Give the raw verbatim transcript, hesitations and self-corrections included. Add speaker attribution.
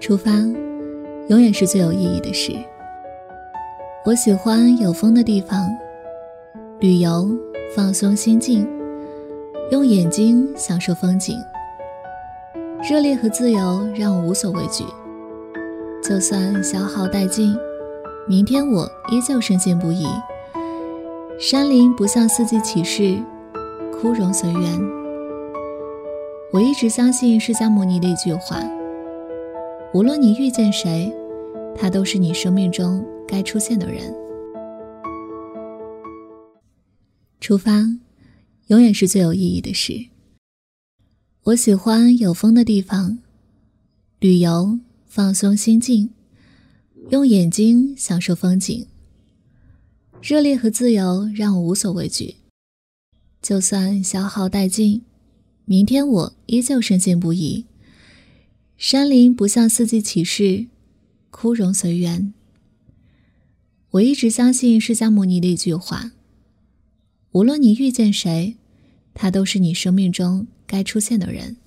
Speaker 1: 出发永远是最有意义的事。我喜欢有风的地方，旅游，放松心境，用眼睛享受风景。热烈和自由让我无所畏惧，就算消耗殆尽，明天我依旧深信不疑。山林不向四季起誓，枯荣随缘。我一直相信释迦牟尼的一句话，无论你遇见谁，他都是你生命中该出现的人。出发永远是最有意义的事。我喜欢有风的地方，旅游，放松心境，用眼睛享受风景。热烈和自由让我无所畏惧，就算消耗殆尽，明天我依旧深信不疑。山林不向四季起誓，枯荣随缘。我一直相信释迦牟尼的一句话，无论你遇见谁，他都是你生命中该出现的人。